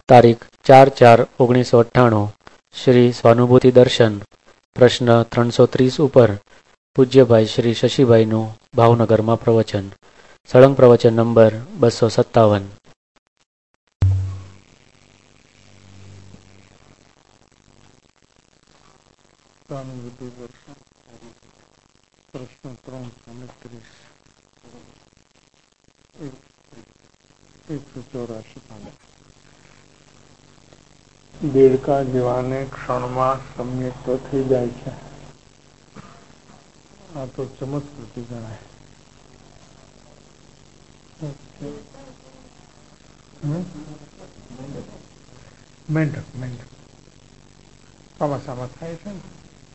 તારીખ 4/4/1998 શ્રી સ્વાનુભૂતિ દર્શન પ્રશ્ન 330 ઉપર પૂજ્યભાઈ શ્રી શશીભાઈનું ભાવનગરમાં પ્રવચન. સળંગ પ્રવચન નંબર 257. સ્વાનુભૂતિ દર્શન પ્રશ્ન 330 184. દેડકા જેવાને ક્ષણમાં સમ્યક્ત થઈ જાય છે. આ તો ચમત્કૃતિ ગણાય. મેંઢક સામા થાય છે ને.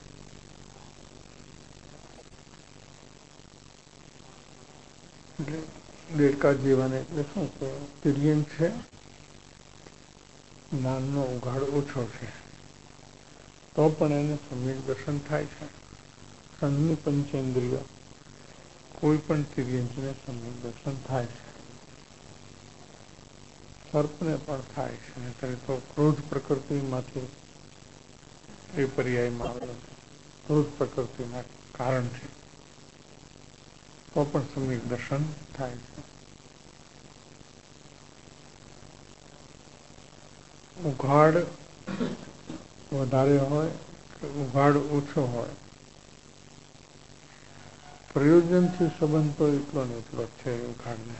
દેડકા જીવન એટલે શું કે તિર્યન છે, જ્ઞાનનો ઉઘાડ ઓછો છે, તો પણ એને સમ્યક દર્શન થાય છે. સંઘની પંચેન્દ્રિય કોઈ પણ તિર્યંચને સમ્યક દર્શન થાય છે. સર્પને પણ થાય છે. ત્યારે તો ક્રોધ પ્રકૃતિમાંથી એ પર્યાયમાં આવેલો છે. ક્રોધ પ્રકૃતિના કારણથી તો પણ સમ્યક દર્શન થાય છે. ઉઘાડ વધારે હોય કે ઉઘાડ ઓછો હોય, પ્રયોજનથી સંબંધ તો એટલો ને એટલો છે. ઉઘાડને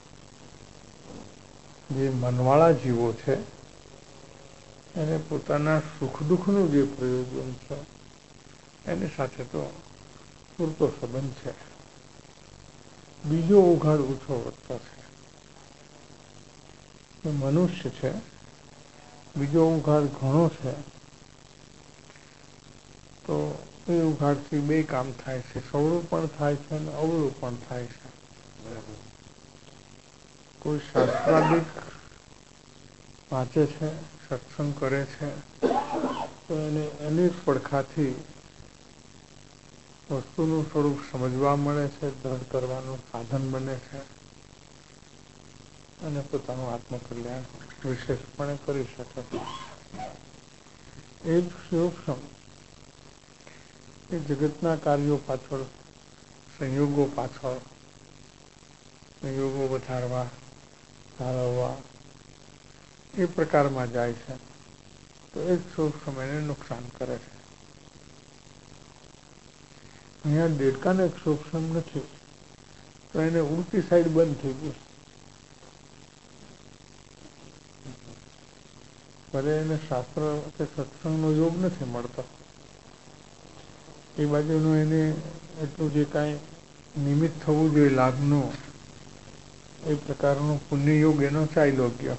જે મનવાળા જીવો છે એને પોતાના સુખ દુઃખનું જે પ્રયોજન છે એની સાથે તો પૂરતો સંબંધ છે. બીજો ઉઘાડ ઓછો વધતો છે. મનુષ્ય છે, બીજો ઉઘાડ ઘણો છે, તો એ ઉઘાડથી બે કામ થાય છે. સવળું પણ થાય છે અને અવળું પણ થાય છે. કોઈ શાસ્ત્રાદિક વાંચે છે, સત્સંગ કરે છે, તો એને એની જ પડખાથી વસ્તુનું સ્વરૂપ સમજવા મળે છે, દ્રઢ કરવાનું સાધન બને છે અને પોતાનું આત્મકલ્યાણ વિશેષપણે કરી શકે છે. એ જ સૂક્ષ્મ એ જગતના કાર્યો પાછળ, સંયોગો પાછળ, સંયોગો વધારવા, જાળવવા એ પ્રકારમાં જાય છે, તો એ જ સૂક્ષ્મ એને નુકસાન કરે છે. અહીંયા દેડકાને સૂક્ષ્મ નથી, તો એને ઉલટી સાઈડ બંધ થઈ ગઈ. ભલે એને શાસ્ત્ર કે સત્સંગનો યોગ નથી મળતો, એ બાજુનું એને એટલું જે કાંઈ નિમિત્ત થવું જોઈએ લાભનું, એ પ્રકારનો પુણ્યયોગ એનો ચાલ્યો ગયો.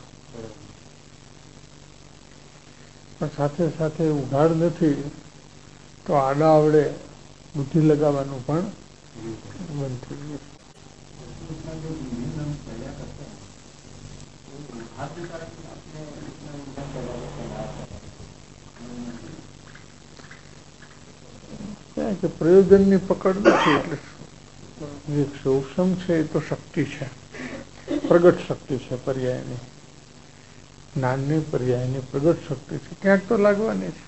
પણ સાથે સાથે ઉઘાડ નથી, તો આડા આવડે બુદ્ધિ લગાવવાનું પણ બંધ થઈ ગયું. ક્યાં કે પ્રયોજનની પકડ નથી. એટલે જે સૂક્ષ્મ છે એ તો શક્તિ છે, પ્રગટ શક્તિ છે, પર્યાયની જ્ઞાનની પર્યાયની પ્રગટ શક્તિ છે, ક્યાંક તો લાગવાની છે.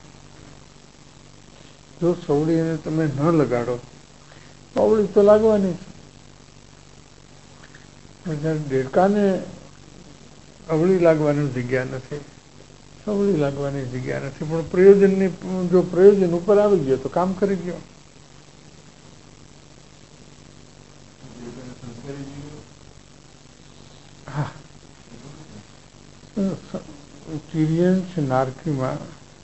જો સવડી એને તમે ન લગાડો તો અવળી તો લાગવાની છે. જ્યારે દેડકાને અવળી લાગવાની જગ્યા નથી, સવળી લાગવાની જગ્યા નથી, પણ પ્રયોજનની જો પ્રયોજન ઉપર આવી ગયો તો કામ કરી ગયો. હા, તિર્યન નારકીમાં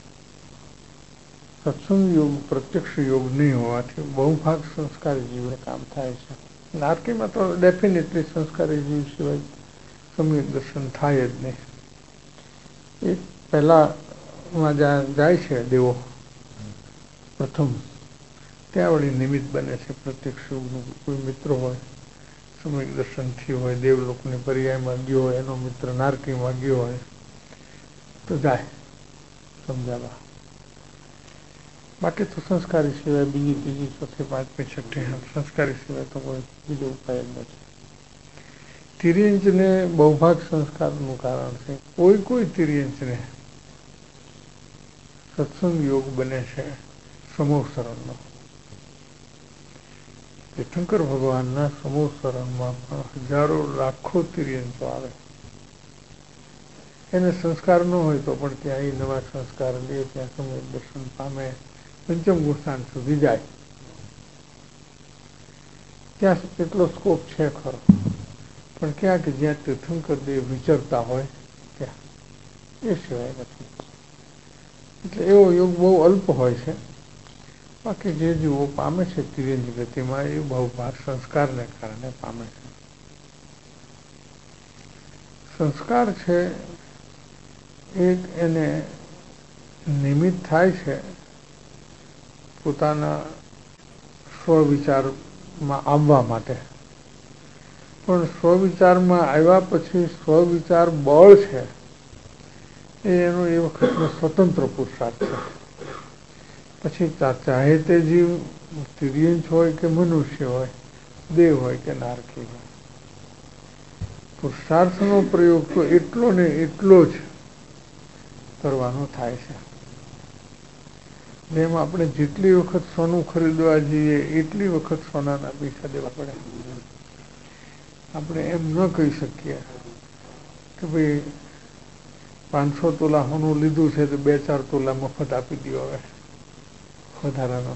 સત્સંગ યોગ, પ્રત્યક્ષ યોગ નહીં હોવાથી બહુ ભાગ સંસ્કારી જીવને કામ થાય છે. નારકીમાં તો ડેફિનેટલી સંસ્કારી જીવ સિવાય સમ્યક દર્શન થાય જ નહીં. એ પહેલામાં જાય છે દેવો પ્રથમ, ત્યાં વળી નિમિત્ત બને છે પ્રત્યક્ષ યોગનું. કોઈ મિત્ર હોય, સમ્યક દર્શન થયું હોય, દેવલોકની પર્યાયમાં ગયો હોય, એનો મિત્ર નારકીમાં ગયો હોય તો જાય સમજાવવા. બાકી તો સંસ્કારી સિવાય બીજી ત્રીજી ચોથી પાંચમી છઠ્ઠી સંસ્કારી સિવાય તો કોઈ બીજો ઉપાય જ નથી. તિર્યંચને બહુભાગ સંસ્કારનું કારણ છે. કોઈ તિર્યંચને સત્સંગ યોગ બને છે સમૂહ શરણનો. તીર્થંકર ભગવાનના સમૂહ શરણમાં પણ હજારો લાખો તિર્યંચો આવે. એને સંસ્કાર ન હોય તો પણ ત્યાં એ નવા સંસ્કાર લે, ત્યાં સમય દર્શન પામે, પંચમ ગુણસ્થાન સુધી જાય. ત્યાં એટલો સ્કોપ છે ખરો, પણ ક્યાં કે જ્યાં તીર્થંકર દેવ વિચરતા હોય ત્યાં, એ સિવાય નથી. એટલે એવો યોગ બહુ અલ્પ હોય છે. બાકી જે જીવો પામે છે તિર્યંચ ગતિમાં એ બહુભાગ સંસ્કારને કારણે પામે છે. સંસ્કાર છે એક એને નિમિત્ત થાય છે પોતાના સ્વવિચારમાં આવવા માટે. પણ સ્વવિચારમાં આવ્યા પછી સ્વવિચાર બળ છે એ એનો એ વખતનો સ્વતંત્ર પુરુષાર્થ છે. પછી ચાહે તે જીવ તિર્યંચ હોય કે મનુષ્ય હોય, દેવ હોય કે નારકી હોય, પુરુષાર્થનો પ્રયોગ તો એટલો ને એટલો જ કરવાનો થાય છે. જેમ આપણે જેટલી વખત સોનું ખરીદવા જઈએ એટલી વખત સોનાના પૈસા દેવા પડે. આપણે એમ ન કહી શકીએ કે ભાઈ 500 તોલા સોનું લીધું છે તો 2-4 તોલા મફત આપી દો. હવે વધારાનો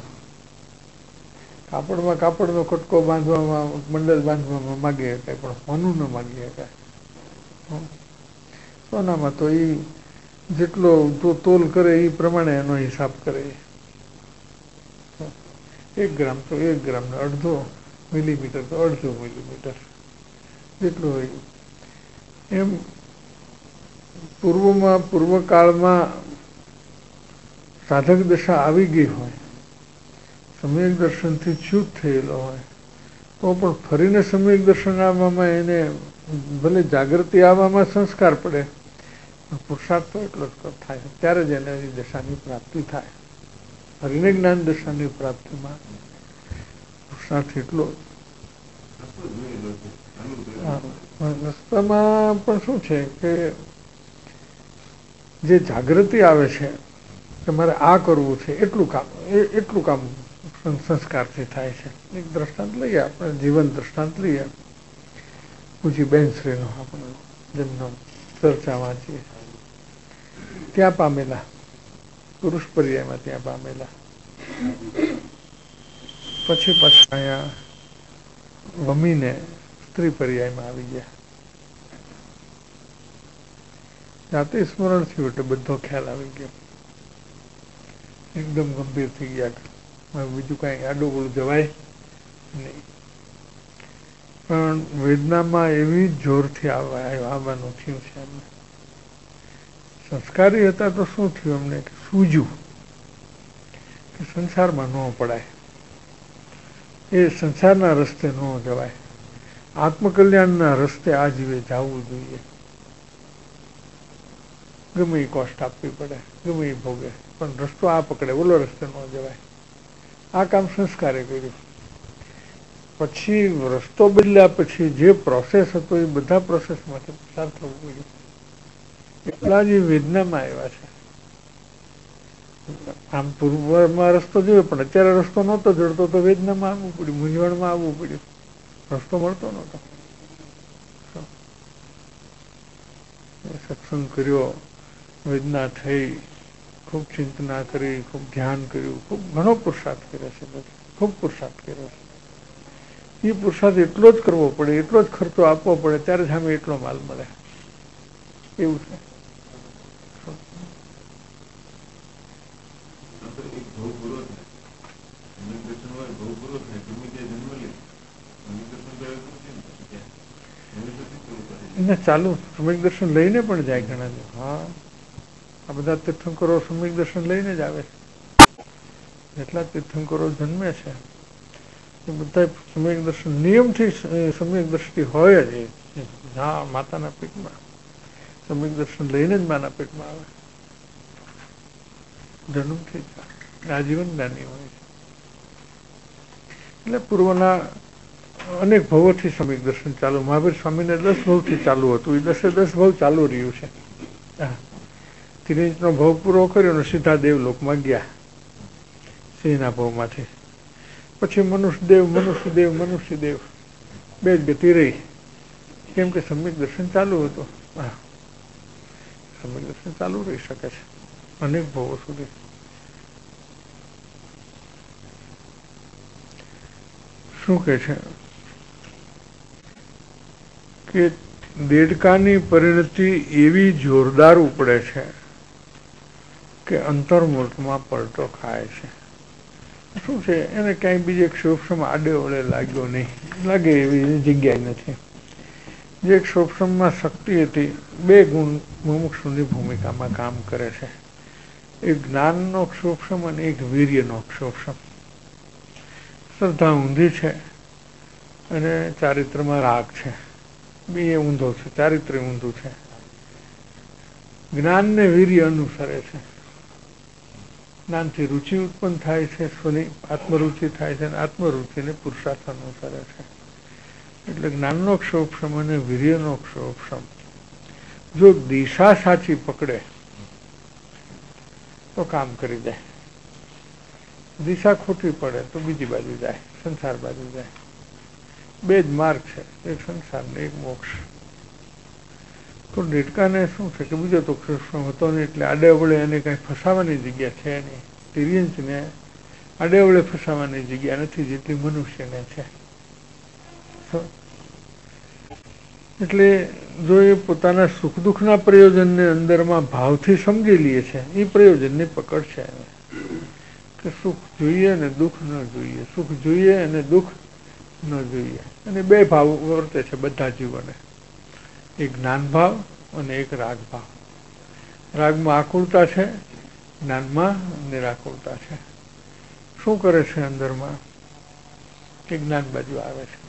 કાપડનો કટકો બાંધવામાં, મંડળ બાંધવામાં માગી શકાય, પણ સોનું ન માગી શકાય. સોનામાં તો એ જેટલો તોલ કરે એ પ્રમાણે એનો હિસાબ કરે. 1 ગ્રામ તો 1 ગ્રામ, અડધો મિલીમીટર તો અડધો મિલીમીટર જેટલું હોય એમ. પૂર્વકાળમાં સાધક દશા આવી ગઈ હોય, સમ્યક દર્શનથી ચ્યુત થયેલો હોય, તો પણ ફરીને સમ્યક દર્શન આવવામાં એને ભલે જાગૃતિ આવવામાં સંસ્કાર પડે, પણ પુરુષાર્થ તો એટલો જ થાય. ત્યારે જ એને એ દશાની પ્રાપ્તિ થાય. ફરીને જ્ઞાન દશાની પ્રાપ્તિમાં પુરુષાર્થ એટલો. રસ્તામાં પણ શું છે કે જે જાગૃતિ આવે છે કે મારે આ કરવું છે, એટલું કામ સંસ્કારથી થાય છે. એક દ્રષ્ટાંત લઈએ, આપણે જીવન દ્રષ્ટાંત લઈએ. પૂજી બેનશ્રીનો આપણે જેમનો ચર્ચા વાંચીએ, ત્યાં પામેલા પુરુષ પર્યાયમાં ત્યાં પામેલા, પછી પાછા અહીંયા વમીને સ્ત્રી પર્યાયમાં આવી ગયા. જાતે સ્મરણ થયું એટલે બધો ખ્યાલ આવી ગયો. એકદમ ગંભીર થઈ ગયા. બીજું કાંઈ આડું જવાય નહીં. પણ વેદનામાં એવી જોરથી આવવાનું થયું છે એમને. સંસ્કારી હતા તો શું થયું એમને કે સૂજ્યું કે સંસારમાં ન પડાય, એ સંસારના રસ્તે ન જવાય, આત્મકલ્યાણના રસ્તે આ જીવે જવું જોઈએ. ગમે એ કોસ્ટ આપવી પડે, ગમે એ ભોગે, પણ રસ્તો આ પકડે, ઓલો રસ્તે ન જવાય. આ કામ સંસ્કારે કર્યું. પછી રસ્તો બદલ્યા પછી જે પ્રોસેસ હતો એ બધા પ્રોસેસમાંથી પસાર થવું પડ્યું. એટલા જ વેદનામાં આવ્યા છે. આમ પૂર્વમાં રસ્તો જોયો, પણ અત્યારે રસ્તો નહોતો જડતો તો વેદનામાં આવવું પડ્યું, મૂંઝવણમાં આવવું પડ્યું. રસ્તો મળતો નહોતો. સત્સંગ કર્યો, વેદના થઈ, ખૂબ ચિંતના કરી, ખૂબ ધ્યાન કર્યું, ખૂબ ઘણો પુરુષાર્થ કર્યો છે. ખૂબ પુરુષાર્થ કર્યો છે. એ પુરુષાર્થ એટલો જ કરવો પડે, એટલો જ ખર્ચો આપવો પડે, ત્યારે જ સામે એટલો માલ મળે. એવું છે. ચાલુ સમ્યક દર્શન લઈને પણ જાય ઘણા. હા, આ બધા તીર્થંકરો સમ્યક દર્શન લઈને જ આવે છે. જેટલા તીર્થંકરો જન્મે છે એ બધા સમ્યક દર્શન નિયમથી સમ્યક દ્રષ્ટિ હોય જ. હા, માતાના પેટમાં સમ્યક દર્શન લઈને જ માના પેટમાં આવે. જન્મથી આજીવન જ્ઞાની હોય છે. એટલે પૂર્વના અનેક ભવોથી સમ્યક દર્શન ચાલુ. મહાવીર સ્વામીને 10 ભવથી ચાલુ હતું, એ 10 ભવ ચાલુ રહ્યું છે. તિર્યંચનો ભવ પૂરો કર્યો અને સીધા દેવલોકમાં ગયા સિંહના ભવમાંથી. પછી મનુષ્યદેવ બે જ ગતિ રહી, કેમ કે સમ્યક દર્શન ચાલુ હતું. સમ્યક દર્શન ચાલુ રહી શકે છે અનેક ભવો સુધી. શું કે છે કે દેડકાની પરિણતિ એવી જોરદાર ઉપડે છે કે અંતર્મૂર્તમાં પલટો ખાય છે. શું છે, એને ક્યાંય બીજે ક્ષોભમાં આડે ઓળે લાગ્યો નહીં, લાગે એવી જગ્યાએ નથી. જે ક્ષોભમાં શક્તિ હતી, 2 ગુણ મુમુક્ષુની ભૂમિકામાં કામ કરે છે. એક જ્ઞાનનો ક્ષોભ અને એક વીર્યનો ક્ષોભ. શ્રદ્ધા ઊંધી છે અને ચારિત્રમાં રાગ છે. બે ઊંધો છે, ચારિત્ર્ય ઊંધું છે. જ્ઞાનને વીર્ય અનુસરે છે. જ્ઞાનથી રુચિ ઉત્પન્ન થાય છે, સ્વની આત્મરુચિ થાય છે, અને આત્મરુચિને પુરુષાર્થ અનુસરે છે. એટલે જ્ઞાનનો ક્ષોભ અને વીર્યનો ક્ષોભ જો દિશા સાચી પકડે તો કામ કરી દે, દિશા ખોટી પડે તો બીજી બાજુ જાય, સંસાર બાજુ જાય. 2 જ માર્ગ છે, એક સંસાર ને એક મોક્ષ. તો દેડકાને શું છે કે બીજો તો કૃષ્ણ હતો નહીં, એટલે આડે અવળે એને કઈ ફસાવાની જગ્યા છે નહીં. તિર્યંચને આડે અવળે ફસાવાની જગ્યા નથી જેટલી મનુષ્યને છે. એટલે જો એ પોતાના સુખ દુઃખના પ્રયોજનને અંદરમાં ભાવથી સમજી લે છે, એ પ્રયોજનની પકડ છે કે સુખ જોઈએ અને દુઃખ ન જોઈએ, સુખ જોઈએ અને દુઃખ ન જોઈએ. અને 2 ભાવ વર્તે છે બધા જીવોને, એક જ્ઞાન ભાવ અને એક રાગ ભાવ. રાગમાં આકુળતા છે, જ્ઞાનમાં નિરાકુળતા છે. શું કરે છે અંદરમાં કે જ્ઞાન બાજુ આવે છે,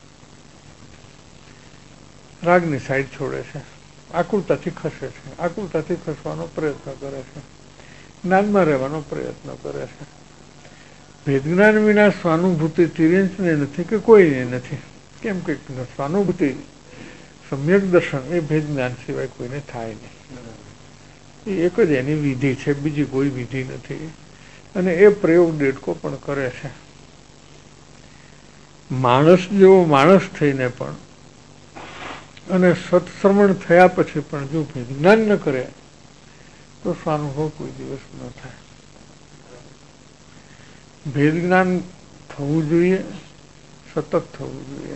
રાગની સાઈડ છોડે છે, આકુળતાથી ખસે છે, આકુળતાથી ખસવાનો પ્રયત્ન કરે છે, જ્ઞાનમાં રહેવાનો પ્રયત્ન કરે છે. ભેદ જ્ઞાન વિના સ્વાનુભૂતિ તિર્યંચને નથી કે કોઈને નથી. કેમ કે સ્વાનુભૂતિ સમ્યક દર્શન એ ભેદ જ્ઞાન સિવાય કોઈને થાય નહીં. એ એક જ એની વિધિ છે, બીજી કોઈ વિધિ નથી. અને એ પ્રયોગ દેડકો પણ કરે છે. માણસ જેવો માણસ થઈને પણ અને સત્શ્રવણ થયા પછી પણ જો ભેદ જ્ઞાન ન કરે તો સ્વાનુભવ કોઈ દિવસ ન થાય. ભેદ જ્ઞાન થવું જોઈએ, સતત થવું જોઈએ.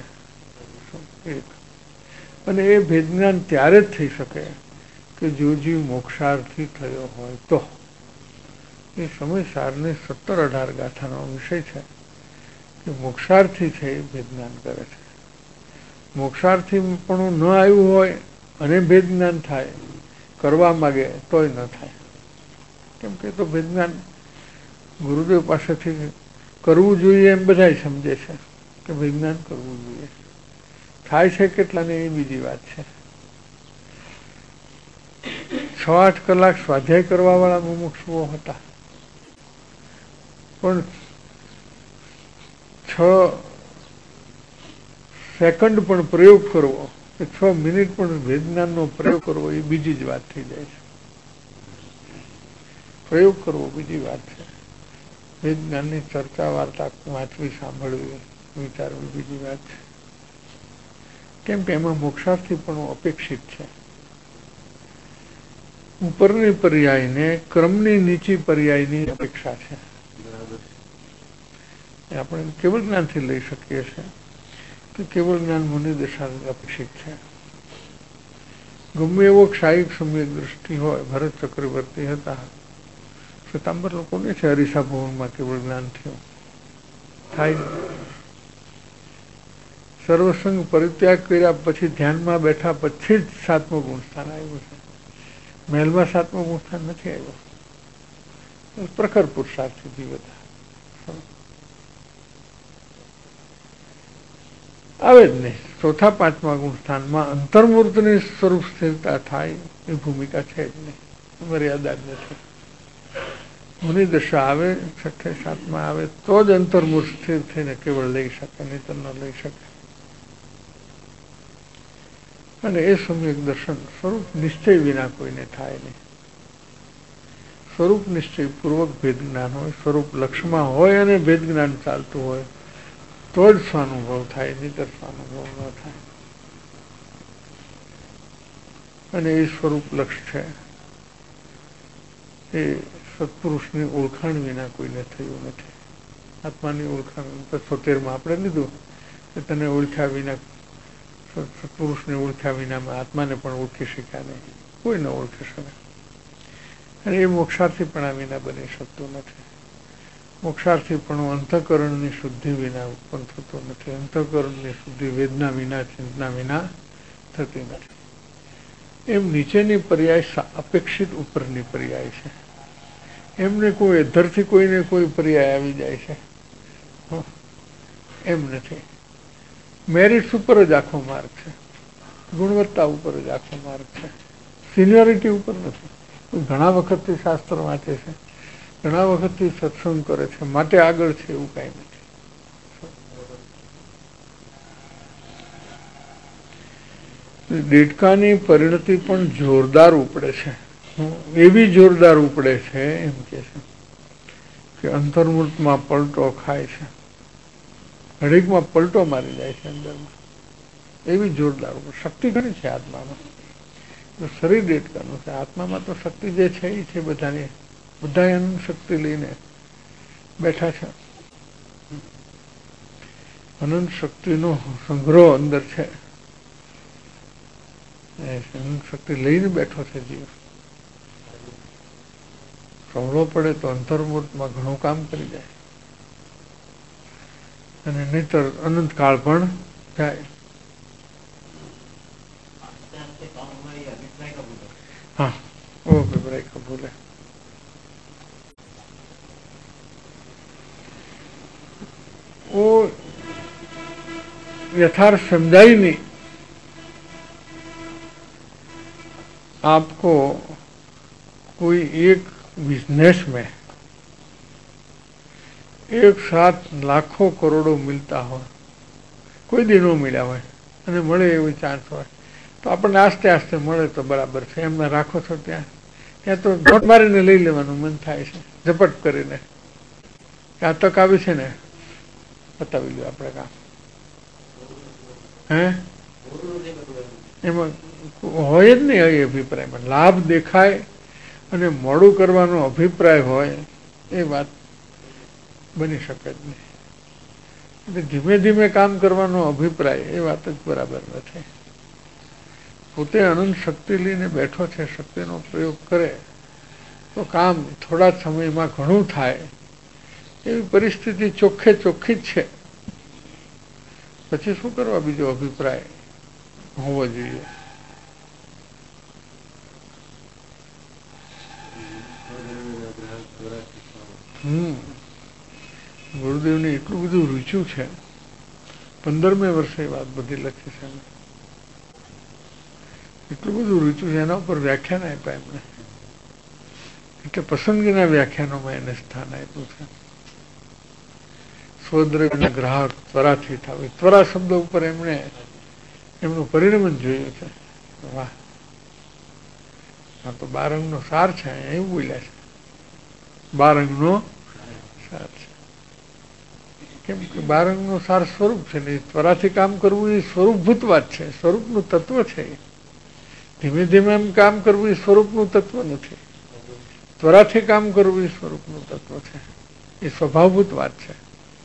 અને એ ભેદ જ્ઞાન ત્યારે જ થઈ શકે કે જો જીવ મોક્ષાર્થી થયો હોય તો. એ સમય સારની 17-18 ગાથાનો વિષય છે કે મોક્ષાર્થી છે એ ભેદ જ્ઞાન કરે છે. મોક્ષાર્થી પણ ન આવ્યું હોય અને ભેદ જ્ઞાન થાય, કરવા માગે તોય ન થાય. કેમ કે તો ભેદ જ્ઞાન ગુરુદેવ પાસેથી કરવું જોઈએ એમ બધા સમજે છે કે ભેદ જ્ઞાન કરવું જોઈએ. થાય છે કેટલાને એ બીજી વાત છે. 6-8 કલાક સ્વાધ્યાય કરવા વાળા મુમુક્ષુઓ હતા, પણ 6 સેકન્ડ પણ પ્રયોગ કરવો કે 6 મિનિટ પણ વેદજ્ઞાનનો પ્રયોગ કરવો એ બીજી જ વાત થઈ જાય છે. પ્રયોગ કરવો બીજી વાત છે, વેદજ્ઞાનની ચર્ચા વાર્તા વાંચવી, સાંભળવી, વિચારવી બીજી વાત છે. કેમ કે એમાં મોક્ષાર્થી પણ અપેક્ષિત છે. ઉપરની પર્યાયને ક્રમની નીચી પર્યાયની અપેક્ષા છે. આપણે કેવળ જ્ઞાનથી લઈ શકીએ છીએ કે કેવળ જ્ઞાન મુનિ દશા અપેક્ષિત છે. ગમે એવો ક્ષાયિક સમ્યક દ્રષ્ટિ હોય, ભરત ચક્રવર્તી હતા, શ્વેતાંબર લોકોને છે હરીસા ભવનમાં કેવળ જ્ઞાન થયું થાય. સર્વસંગ પરિત્યાગ કર્યા પછી ધ્યાનમાં બેઠા પછી જ 7મું ગુણસ્થાન આવ્યું છે. મહેલમાં 7મું ગુણસ્થાન નથી આવ્યું. પ્રખર પુરુષાર્થી જીવ હતા, આવે જ નહીં. 4-5મા ગુણસ્થાનમાં અંતર્મૂર્તની સ્વરૂપ સ્થિરતા થાય એ ભૂમિકા છે જ નહીં, મર્યાદા જ નથી. મુનિ દશા આવે, 6-7માં આવે તો જ અંતર્મૂર્ત સ્થિર થઈને કેવળ લઈ શકે, નહીં તો ન લઈ શકે. અને એ સમ્યક દર્શન સ્વરૂપ નિશ્ચય વિના કોઈને થાય નહીં. સ્વરૂપ નિશ્ચય પૂર્વક ભેદ જ્ઞાન હોય, સ્વરૂપ લક્ષમાં હોય અને ભેદ જ્ઞાન ચાલતું હોય તો જ સ્વાનુભવ થાય, નહીંતર સ્વાનુભવ ન થાય. અને એ સ્વરૂપ લક્ષ છે એ સત્પુરુષની ઓળખાણ વિના કોઈને થયું નથી. આત્માની ઓળખાણ 76 આપણે લીધું કે તને ઓળખ્યા વિના, સત્પુરુષને ઓળખ્યા વિનામાં આત્માને પણ ઓળખી શક્યા નહીં, કોઈ ન ઓળખી શકે. અને એ મોક્ષાર્થીપણા વિના બની શકતું નથી. મોક્ષાર્થીપણું અંતઃકરણની શુદ્ધિ વિના ઉત્પન્ન થતું નથી. અંતઃકરણની શુદ્ધિ વેદના વિના, ચિંતના વિના થતી નથી. એમ નીચેની પર્યાય અપેક્ષિત ઉપરની પર્યાય છે. એમને કોઈ અધરથી કોઈને કોઈ પર્યાય આવી જાય છે એમ નથી. મેરિટ્સ ઉપર જ આખો માર્ગ છે, ગુણવત્તા ઉપર જ આખો માર્ગ છે, સિનિયોરિટી ઉપર નથી. ઘણા વખતથી શાસ્ત્ર વાંચે છે, ઘણા વખતથી સત્સંગ કરે છે માટે આગળ છે એવું કાંઈ નથી. દેડકાની પરિણતિ પણ જોરદાર ઉપડે છે, એવી જોરદાર ઉપડે છે એમ કે અંતર્મૂર્તમાં પલટો ખાય છે, ઘડીકમાં પલટો મારી જાય છે અંદરમાં. એવી જોરદાર શક્તિ ઘણી છે આત્મામાં. શરીર દેડકાનું છે, આત્મામાં તો શક્તિ જે છે એ છે બધાની, બધા અનંત શક્તિ લઈને બેઠા છે. અનંત શક્તિનો સંગ્રહ અંદર છે, અનંત શક્તિ લઈને બેઠો છે જીવ. સવળો પડે તો અંતર્મૂર્તમાં ઘણું કામ કરી જાય અને નહીતર અનંત કાળ પણ જાય. हाँ वो अभिप्राय कबूल है. वो यथार्थ समझाई नहीं. आपको कोई एक बिजनेस में एक साथ लाखों करोड़ों मिलता हो, कोई दिनों मिला हो અને મળે એવો ચાન્સ હોય તો આપણને આસ્તે આસ્તે મળે તો બરાબર છે, એમને રાખો છો ત્યાં તો જોટ મારીને લઈ લેવાનું મન થાય છે, ઝપટ કરીને. આ તક આવી છે ને બતાવી લો આપણે કામ. હે એમાં હોય જ નહીં એ અભિપ્રાયમાં. લાભ દેખાય અને મોડું કરવાનો અભિપ્રાય હોય એ વાત બની શકે જ નહીં. એટલે ધીમે ધીમે કામ કરવાનો અભિપ્રાય એ વાત જ બરાબર નથી. પોતે અનંત શક્તિ લઈને બેઠો છે, શક્તિનો પ્રયોગ કરે તો કામ થોડા સમયમાં ઘણું થાય એવી પરિસ્થિતિ ચોખ્ખે ચોખ્ખી જ છે. પછી શું કરવા બીજો અભિપ્રાય હોવો જોઈએ? ગુરુદેવને એટલું બધું રૂચ્યું છે, 15મે વર્ષે વાત બધી લખી છે, એટલું બધું રૂચ્યું છે, એના ઉપર વ્યાખ્યાન આપ્યા એમને. એટલે પસંદગીના વ્યાખ્યાનોમાં એને સ્થાન આપ્યું છે. સ્વદ્રવ્યના ગ્રાહક ત્વરાથી થાય. ત્વરા શબ્દ ઉપર એમણે એમનું પરિણમન જોયું છે. વાહ, આ તો બારંગનો સાર છે, એવું બોલ્યા છે, બારંગનો સાર છે. કેમ કે બારંગનો સાર સ્વરૂપ છે ને, ત્વરાથી કામ કરવું એ સ્વરૂપભૂત વાત છે, સ્વરૂપનું તત્વ છે. ધીમે ધીમે એમ કામ કરવું એ સ્વરૂપનું તત્વ નથી. ત્વરાથી કામ કરવું એ સ્વરૂપનું તત્વ છે, એ સ્વભાવભૂત વાત છે.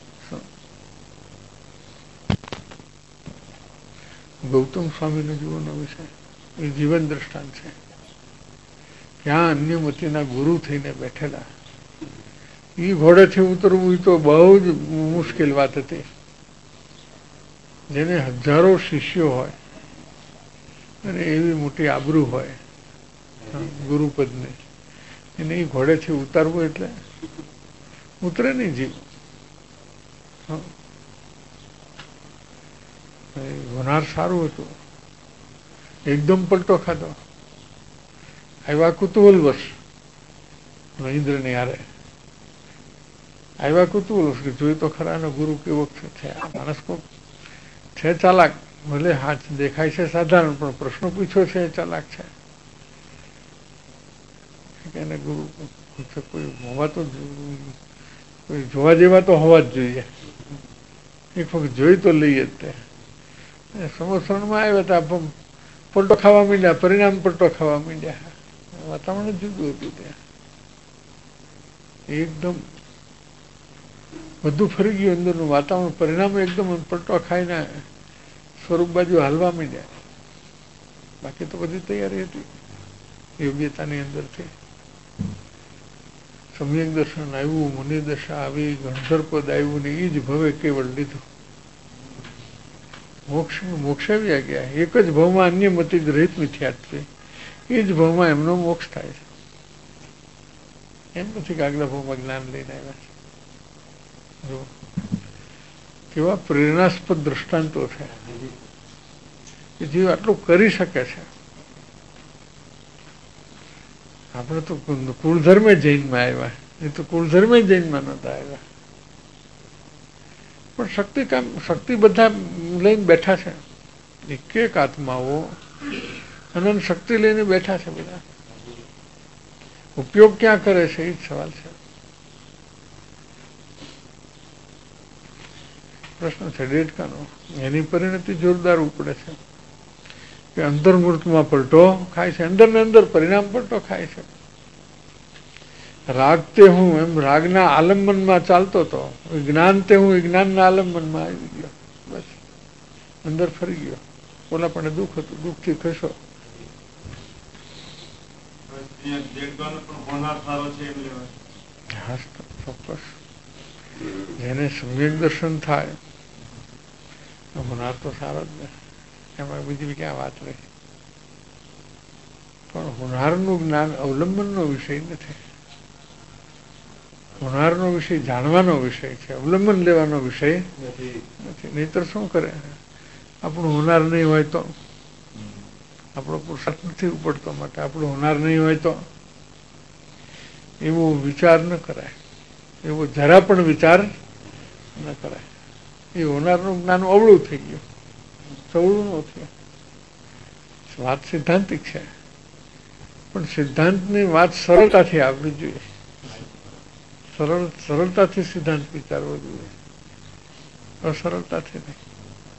ગૌતમ સ્વામીનો જીવનનો વિષય એ જીવન દ્રષ્ટાંત છે. ત્યાં અન્યમતીના ગુરુ થઈને બેઠેલા. એ ઘોડેથી ઉતરવું તો બહુ જ મુશ્કેલ વાત હતી. જેને હજારો શિષ્યો હોય અને એવી મોટી આબરૂ હોય ગુરુપદને, એને એ ઘોડેથી ઉતારવું એટલે ઉતરે નહીં જીવ. વનાર સારું હતું, એકદમ પલટો ખાધો. આવ્યા કુતૂહલ વર્ષ ઇન્દ્રની હારે આવ્યા કુતૂહલ વર્ષ કે જોઈ તો ખરા, ગુરુ કેવો છે, આ માણસ કોક છે ચાલાક, ભલે હાથ દેખાય છે સાધારણ, પણ પ્રશ્ન પૂછ્યો છે એ ચાલાક છે. એને ગુરુ કોઈ હોવા તો કોઈ જોવા જેવા તો હોવા જ જોઈએ. એક વખત જોઈ તો લઈએ જ તે. સમસરણમાં આવ્યા હતા, પલટો ખાવા માંડ્યા, પરિણામ પલટો ખાવા માંડ્યા. વાતાવરણ જુદું હતું ત્યાં. એકદમ બધું ફરી ગયું અંદરનું વાતાવરણ, પરિણામ એકદમ પલટો ખાઈને સ્વરૂપ બાજુ હાલવા માંડ્યા. બાકી તો બધી તૈયારી હતી યોગ્યતાની અંદરથી. સમ્યક દર્શન આવ્યું, મુનિ દશા આવી, ગણધરપદ આવ્યું ને એ જ ભવે કેવળ લીધું. મોક્ષ આવ્યા ગયા. એક જ ભાવમાં અન્ય મતિ જ રહિત મિથ્યાત્વે, એ જ ભાવમાં એમનો મોક્ષ થાય છે. એમ નથી કે આગલા ભાવમાં જ્ઞાન લઈને આવ્યા છે. જો કેવા પ્રેરણાસ્પદ દ્રષ્ટાંતો છે કે જે આટલું કરી શકે છે. આપણે તો કુળધર્મે જૈનમાં આવ્યા, એ તો કુળધર્મે જૈનમાં નતા આવ્યા. પણ શક્તિ બધા લઈને બેઠા છે. એક એક આત્માઓ અનંત શક્તિ લઈને બેઠા છે બધા. ઉપયોગ ક્યાં કરે છે એ જ સવાલ છે. પ્રશ્ન છે ડેડકાનો. એની પરિણતિ જોરદાર ઉપડે છે કે અંતર્મૂર્તમાં પલટો ખાય છે, અંદર ને અંદર પરિણામ પલટો ખાય છે. રાગ તે હું એમ રાગના આલંબનમાં ચાલતો હતો, જ્ઞાન તે હું વિજ્ઞાનના આલંબનમાં આવી ગયો. બસ અંદર ફરી ગયો. ઓલા પણ દુઃખ હતું, દુઃખથી ખસો. ચોક્કસ જેને સમ્યક દર્શન થાય હોનાર તો સારો જ ને, એમાં બીજી ક્યાં વાત રહી. પણ હોનારનું જ્ઞાન અવલંબનનો વિષય નથી. હોનારનો વિષય જાણવાનો વિષય છે, અવલંબન લેવાનો વિષય નથી. નહીતર શું કરે, આપણું હોનાર નહીં હોય તો, આપણો પુરુષાર્થ નથી ઉપડતો માટે આપણું હોનાર નહીં હોય તો એવો વિચાર ન કરાય, એવો જરા પણ વિચાર ન કરાય. એ હોનારનું જ્ઞાન અવળું થઈ ગયું, સવળું ન થયું. વાત સિદ્ધાંતિક છે, પણ સિદ્ધાંતની વાત સરળતાથી આવવી જોઈએ. સરળતાથી સિદ્ધાંત વિચારવો જોઈએ, અસરળતાથી નહીં.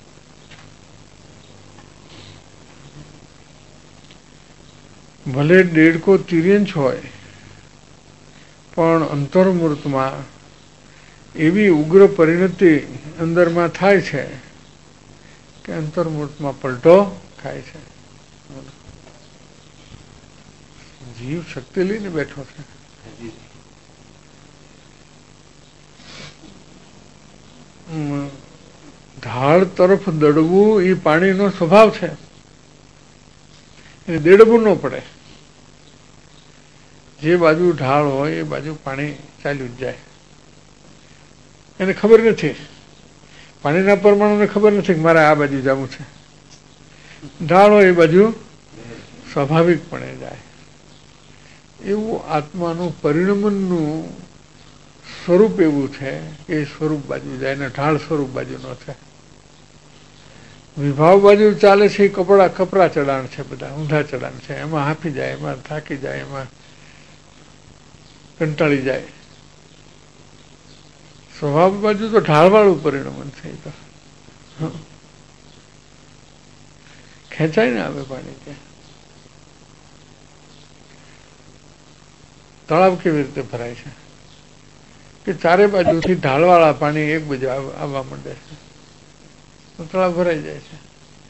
ભલે દેડકો તિર્યંચ હોય, પણ અંતર્મૂર્તમાં એવી ઉગ્ર પરિણતિ અંદરમાં થાય છે કે અંતર્મૂર્તમાં પલટો ખાય છે. જીવ શક્તિ લઈને બેઠો છે. ઢાળ તરફ દડવું એ પાણીનો સ્વભાવ છે. એને દેડવું ન પડે. જે બાજુ ઢાળ હોય એ બાજુ પાણી ચાલ્યું જ જાય. એને ખબર નથી, પાણીના પરમાણુને ખબર નથી કે મારે આ બાજુ જવું છે. ઢાળ હોય એ બાજુ સ્વાભાવિકપણે જાય. એવું આત્માનું પરિણમનનું સ્વરૂપ એવું છે કે એ સ્વરૂપ બાજુ જાય ને ઢાળ સ્વરૂપ બાજુનો છે. વિભાવ બાજુ ચાલે છે એ કપડા ચડાણ છે, બધા ઊંધા ચડાણ છે. એમાં હાંફી જાય, એમાં થાકી જાય, એમાં કંટાળી જાય. સ્વભાવ બાજુ તો ઢાળવાળું પરિણમન છે. તો ખેંચાય ને આવે પાણી. ત્યાં તળાવ કેવી રીતે ભરાય છે કે ચારે બાજુથી ઢાળવાળા પાણી એક બાજુ આવવા માંડે છે તો તળાવ ભરાઈ જાય છે.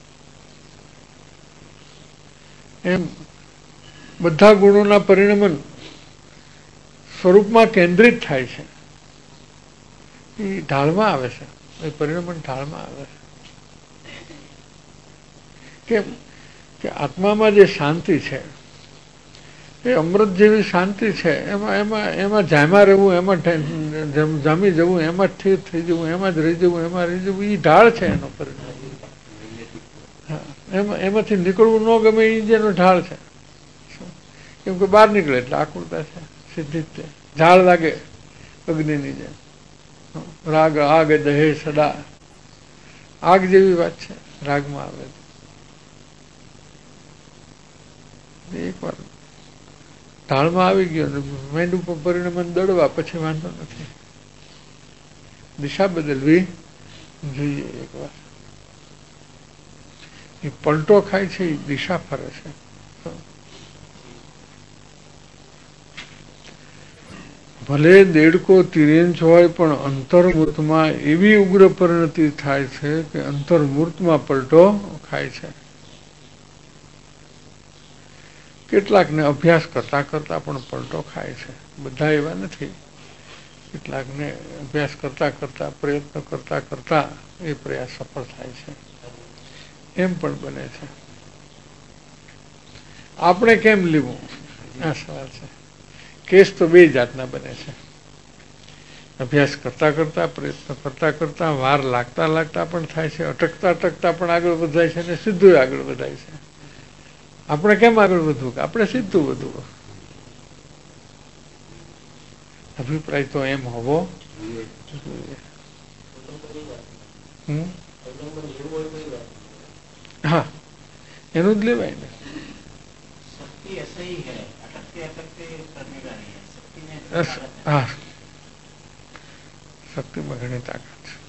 એમ બધા ગુણોના પરિણમન સ્વરૂપમાં કેન્દ્રિત થાય છે. એ ઢાળમાં આવે છે, એ પરિણમન ઢાળમાં આવે છે. કેમ કે આત્મામાં જે શાંતિ છે એ અમૃત જેવી શાંતિ છે. એમાં જામ્યા રહેવું, એમાં જામી જવું, એમાં જ સ્થિર થઈ જવું, એમાં જ રહી જવું, એમાં રહી જવું, એ ઢાળ છે એનો પરિણામ. એમાંથી નીકળવું ન ગમે એ જેનો ઢાળ છે. કેમ કે બહાર નીકળે એટલે આકૃતા છે, સીધી જ છે. ઝાડ લાગે અગ્નિની જેમ. રાગ આગ દહે સદા, આગ જેવી વાત છે. રાગમાં આવે છે. એકવાર ઢાળમાં આવી ગયો ને માઇન્ડ ઉપર પરિણામ દડવા પછી વાંધો નથી. દિશા બદલવી જોઈએ. એકવાર એ પલટો ખાય છે, એ દિશા ફરે છે. ભલે દેડકો તિરેંચ હોય પણ અંતર્મૂર્તમાં એવી ઉગ્ર પરિણતિ થાય છે કે અંતર્મૂર્તમાં પલટો ખાય છે. કેટલાકને અભ્યાસ કરતા કરતા પણ પલટો ખાય છે. બધા એવા નથી. કેટલાકને અભ્યાસ કરતા કરતા પ્રયત્ન કરતા કરતા એ પ્રયાસ સફળ થાય છે. એમ પણ બને છે. આપણે કેમ લેવું આ સવાલ છે. કેસ તો બે જાતના બને છે. અભ્યાસ કરતા કરતા પ્રયત્ન કરતા કરતા વાર લાગતા લાગતા પણ થાય છે, અટકતા અટકતા પણ આગળ વધાય છે અને સીધું આગળ વધાય છે. આપણે કેમ આગળ વધવું? આપણે સીધું વધવું. અભિપ્રાય તો એમ હોવો જોઈએ. હા, એનું જ લેવાય ને. હા, શક્તિમાં ઘણી તાકાત છે.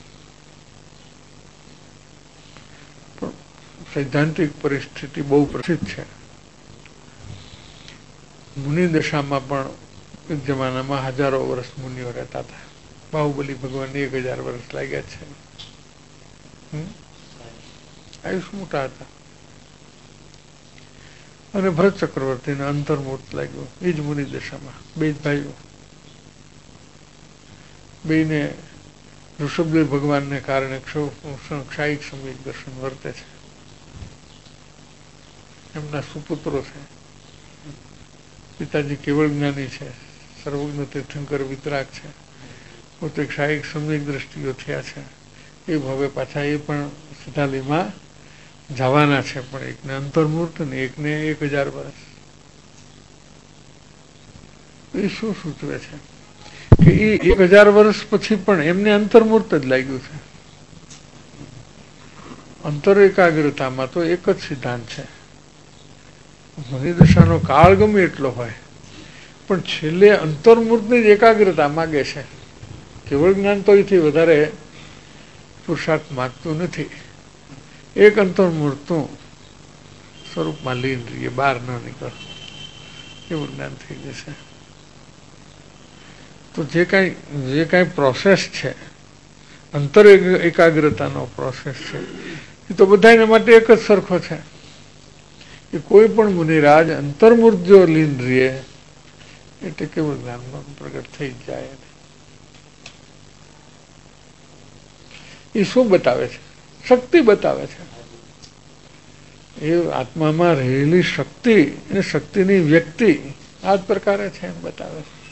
પણ સૈદ્ધાંતિક પરિસ્થિતિ બહુ પ્રસિદ્ધ છે. મુનિ દશામાં પણ એક જમાનામાં હજારો વર્ષ મુનિઓ રહેતા હતા. બાહુબલી ભગવાન 1000 વર્ષ લાગ્યા છે. આયુષ મોટા હતા. અને ભરત ચક્રવર્તીને અંતર્મૂર્ત લાગ્યું એ જ મુનિ દશામાં. બે જ ભાઈઓ, બેને ઋષભદેવ ભગવાનને કારણે ક્ષાયિક સમ્યક દર્શન વર્તે છે. એમના સુપુત્રો છે. પિતાજી કેવળ જ્ઞાની છે, સર્વજ્ઞ તીર્થંકર વિતરાગ છે, પોતે ક્ષાયિક સમ્યક દ્રષ્ટિઓ થયા છે. એ હવે પાછા એ પણ સિદ્ધાલીમાં જવાના છે, પણ એકને અંતર્મૂર્ત ને એકને 1000 વર્ષ. એ શું સૂચવે છે કે એ 1000 વર્ષ પછી પણ એમને અંતર્મૂર્ત જ લાગ્યું છે. અંતર એકાગ્રતામાં તો એક જ સિદ્ધાંત છે. મુનિદશાનો કાળ ગમે એટલો હોય પણ છેલ્લે અંતર્મૂર્તની જ એકાગ્રતા માગે છે. કેવળ જ્ઞાન તો એથી વધારે પુરુષાર્થ માગતું નથી. એક અંતર્મૂર્તનું સ્વરૂપમાં લીન રહીએ, બહાર ન નીકળ, એવું જ્ઞાન થઈ જશે. તો જે કાંઈ પ્રોસેસ છે, અંતર એકાગ્રતાનો પ્રોસેસ છે, એ તો બધાને માટે એક જ સરખો છે. એ કોઈ પણ મુનિરાજ અંતર્મૂર્ત જો લીન રહીએ એટલે કેવું જ્ઞાનમાં પ્રગટ થઈ જાય. એ શું બતાવે છે? શક્તિ બતાવે છે. એ આત્મામાં રહેલી શક્તિ અને શક્તિની વ્યક્તિ આ જ પ્રકારે છે એમ બતાવે છે.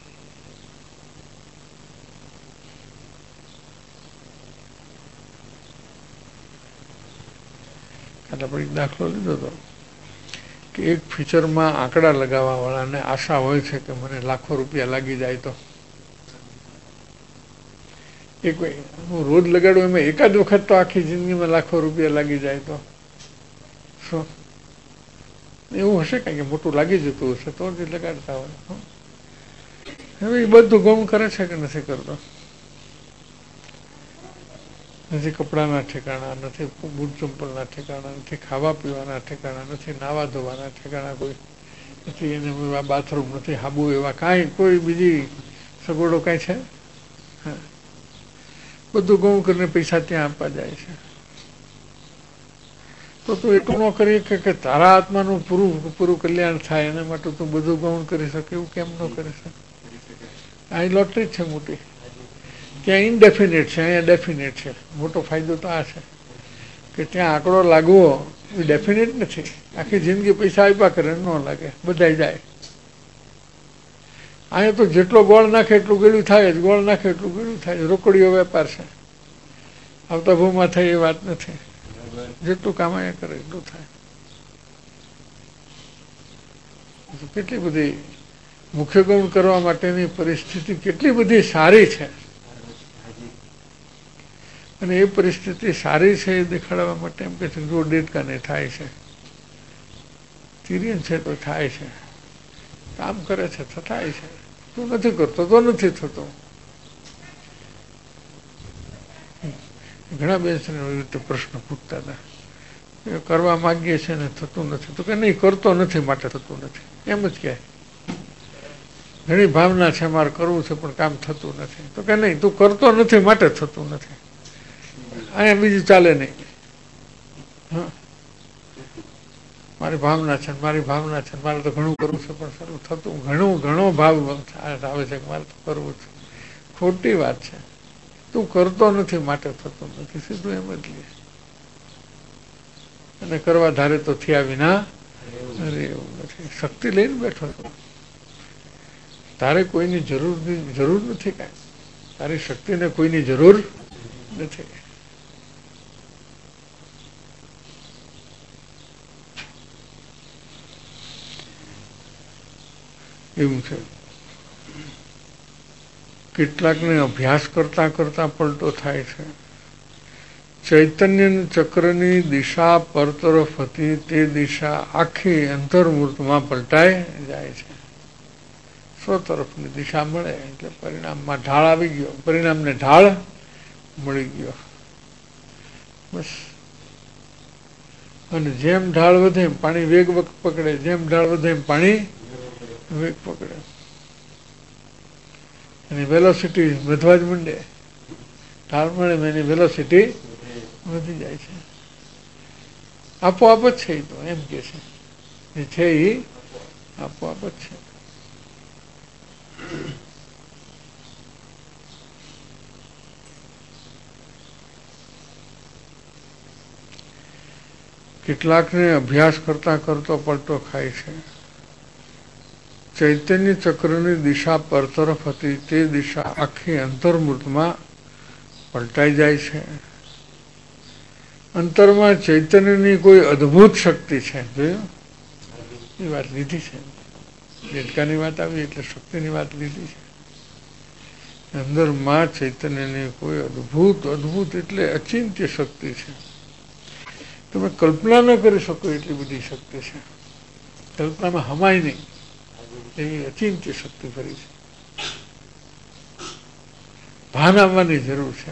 આપણે એક દાખલો લીધો હતો કે એક ફીચરમાં આંકડા લગાવવા વાળાને આશા હોય છે કે મને લાખો રૂપિયા લાગી જાય તો. હું રોજ લગાડું એમાં એકાદ વખત તો આખી જિંદગીમાં લાખો રૂપિયા લાગી જાય તો શું એવું હશે? કારણ કે મોટું લાગી જતું હશે તો જ લગાડતા હોય. હવે એ બધું ગમ કરે છે કે નથી કરતો? નથી કપડાના ઠેકાણા, નથી બૂટ ચંપલના ઠેકાણા, નથી ખાવા પીવાના ઠેકાણા, નથી નાવા ધોવાના ઠેકાણા, કોઈ નથી એને બાથરૂમ, નથી હાબુ, એવા કાંઈ કોઈ બીજી સગવડો કાંઈ છે? હા, બધું ગૌ કરીને પૈસા ત્યાં આપવા જાય છે. તો તું એટલું ન કરી કે તારા આત્માનું પૂરું કલ્યાણ થાય એના માટે તું બધું ગૌણ કરી શકે? એવું કેમ ન કરી શકે? અહીં લોટરી જ છે મોટી. ત્યાં ઇનડેફિનેટ છે, અહીંયા ડેફિનેટ છે. મોટો ફાયદો તો આ છે કે ત્યાં આંકડો લાગવો એ ડેફિનેટ નથી. આખી જિંદગી પૈસા આપ્યા કરે, ન લાગે, બધા જાય. અહીંયા તો જેટલો ગોળ નાખે એટલું ગળ્યું થાય જ, ગોળ નાખે એટલું ગળ્યું થાય. રોકડીઓ વેપાર છે. આવતા ભૂમાં થાય એ વાત નથી. જેટલું કામાયા કરે એટલું થાય. કેટલી બધી મુખ્ય ગૌણ કરવા માટેની પરિસ્થિતિ કેટલી બધી સારી છે. અને એ પરિસ્થિતિ સારી છે એ દેખાડવા માટે એમ કે છે જો દેડકાને થાય છે, તિર્યન છે તો થાય છે, કામ કરે છે તો થાય છે, તું નથી કરતો તો નથી થતો. ઘણા બેસને એવી રીતે પ્રશ્ન પૂછતા હતા, એ કરવા માંગીએ છીએ ને થતું નથી, તો કે નહીં કરતો નથી માટે થતું નથી, એમ જ કહે. ઘણી ભાવના છે મારે કરવું છે પણ કામ થતું નથી, તો કે નહીં તું કરતો નથી માટે થતું નથી, અહીંયા બીજું ચાલે નહીં. હા, મારી ભાવના છે મારી ભાવના છે મારે તો ઘણું કરવું છે પણ સારું થતું, ઘણો ભાવ આવે છે કે મારે તો કરવું છે. ખોટી વાત છે, તું કરતો નથી માટે થતું નથી, સીધું એમ જ લે. અને કરવા ધારે તો થયા વિના અરે એવું નથી. શક્તિ લઈને બેઠો છો, તારે કોઈની જરૂર નથી કાંઈ, તારી શક્તિને કોઈની જરૂર નથી. એવું છે. કેટલાકને અભ્યાસ કરતા કરતા પલટો થાય છે. ચૈતન્ય ચક્રની દિશા પર તરફ હતી તે દિશા આખી અંતર્મૂર્તમાં પલટાઈ જાય છે. સ્વ તરફની દિશા મળે એટલે પરિણામમાં ઢાળ આવી ગયો, પરિણામને ઢાળ મળી ગયો. બસ. અને જેમ ઢાળ વધે એમ પાણી વેગ પકડે, જેમ ઢાળ વધે એમ પાણી વેગ પકડે, એની વેલોસિટી વધવા જ માંડે. ઢાળ મળે એની વેલોસિટી વધી જાય છે. આપોઆપ જ છે. એ તો એમ કે છે એ આપોઆપ જ છે. કેટલાકને અભ્યાસ કરતા કરતો પલટો ખાય છે. ચૈતન્ય ચક્રની દિશા પર તરફ હતી તે દિશા આખી અંતર્મૂર્તમાં પલટાઈ જાય છે. અંતરમાં ચૈતન્યની કોઈ અદ્ભુત શક્તિ છે. જોયું? એ વાત લીધી છે. દેડકાની વાત આવી એટલે શક્તિની વાત લીધી છે. અંદરમાં ચૈતન્યની કોઈ અદ્ભુત એટલે અચિંત્ય શક્તિ છે. તમે કલ્પના ન કરી શકો એટલી બધી શક્તિ છે. કલ્પનામાં હમાય નહીં એવી અચિંત્ય શક્તિ ફરી છે. ભાન આવવાની જરૂર છે.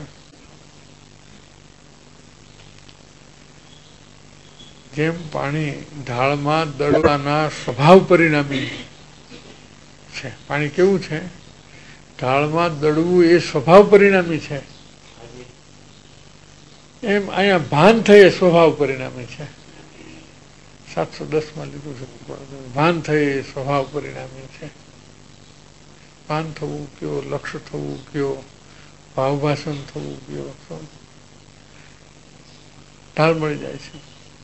જેમ પાણી ઢાળમાં દળવાના સ્વભાવ પરિણામી છે. પાણી કેવું છે? ઢાળમાં દળવું એ સ્વભાવ પરિણામી છે. એમ અહીંયા ભાન થઈ સ્વભાવ પરિણામી છે. 710 લીધું છે. ભાન થઈ સ્વભાવ પરિણામી છે. ભાન થવું કયો, લક્ષ્ય થવું કયો, ભાવભાષણ થવું કયો, ઢાળ મળી જાય છે.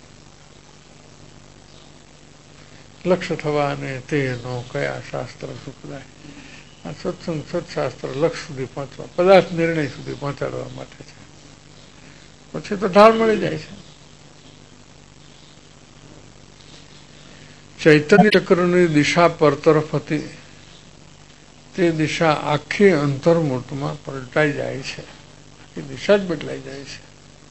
લક્ષ્ય થવા અને તેનો કયા શાસ્ત્ર સુખદાય. આ સત્સંગ સત્શાસ્ત્ર લક્ષ્ય સુધી પહોંચવા, પદાર્થ નિર્ણય સુધી પહોંચાડવા માટે છે. પછી તો ઢાળ મળી જાય છે. ચૈતન્ય ચક્રની દિશા પર તરફ હતી તે દિશા આખી અંતર્મૂર્તમાં પલટાઈ જાય છે. એ દિશા જ બદલાઈ જાય છે.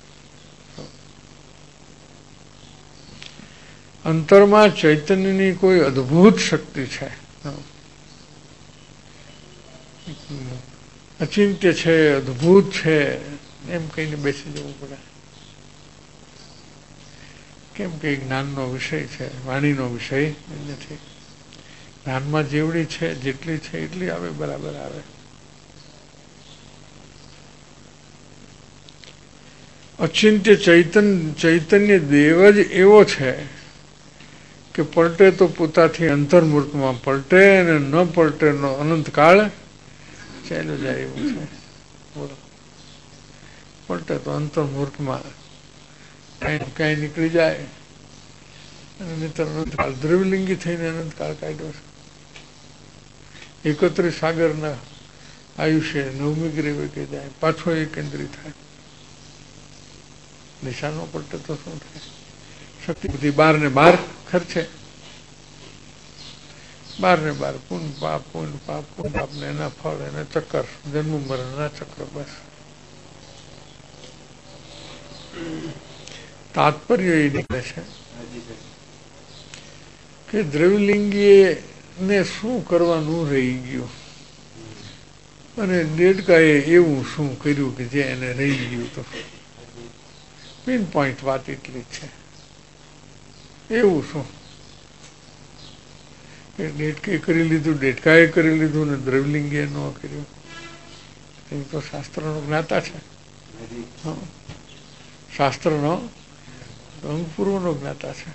અંતરમાં ચૈતન્યની કોઈ અદ્ભુત શક્તિ છે. અચિંત્ય છે, અદ્ભુત છે એમ કહીને બેસી જવું પડે. કેમ કે જ્ઞાનનો વિષય છે, વાણીનો વિષય નથી. જ્ઞાનમાં જેવડી છે, જેટલી છે એટલી આવે, બરાબર આવે. અચિંત્ય ચૈતન્ય દેવ જ એવો છે કે પલટે તો પોતાથી અંતર્મૂર્તમાં પલટે અને ન પલટે નો અનંતકાળ ચાલ્યો જાય એવું છે. બોલો, પલટે તો અંતર્મૂર્તમાં કઈ નીકળી જાય અને નહીતર અનંતકાળ દ્રવ્યલિંગી થઈને અનંતકાળ કાઢ્યો છે. 31 સાગરના આયુષ્ય 9મી ગ્રેવે કે જાય, પાછો એ કેન્દ્રિત થાય. નિશાનો પલટે તો શું થાય? શક્તિ બધી 12 ને 12 ખર્ચે. 12 ને 12 પૂન પાપ ને એના ફળ, એના ચક્કર, જન્મ મરણના ચક્ર. બસ તાત્પર્ય એ નીકળે છે કે દ્રવ્યલિંગીએ ને શું કરવાનું રહી ગયું અને દેડકાએ એવું શું કર્યું કે જે એને રહી ગયું. તો પિન પોઈન્ટ વાત એટલી જ છે. એવું શું કે દેડકે કરી લીધું, દેડકાએ કરી લીધું ને દ્રવ્યલિંગીએ ન કર્યું. એ તો શાસ્ત્રનો જ્ઞાતા છે. શાસ્ત્રનો અંગપૂર્વનો જ્ઞાતા છે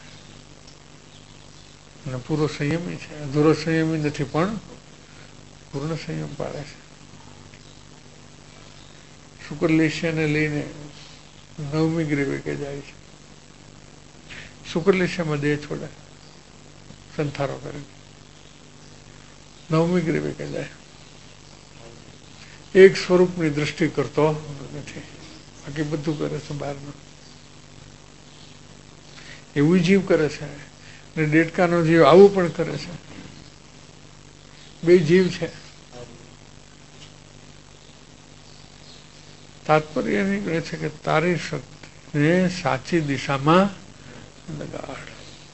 અને પૂરો સંયમી છે. અધૂરો સંયમી નથી પણ પૂર્ણ સંયમ પાળે છે. શુક્રલેશ્યાને લઈને 9મી ગ્રીવે જાય છે. શુક્રલેશ્યામાં દેહ છોડે સંથારો કરે. 9મી ગ્રીવે જાય. એક સ્વરૂપની દ્રષ્ટિ કરતો નથી, બાકી બધું કરે છે બહારનું. એવું જીવ કરે છે ને દેડકાનો જીવ આવું પણ કરે છે. બે જીવ છે. તાત્પર્ય નીકળે છે કે તારી શક્તિને સાચી દિશામાં લગાડ.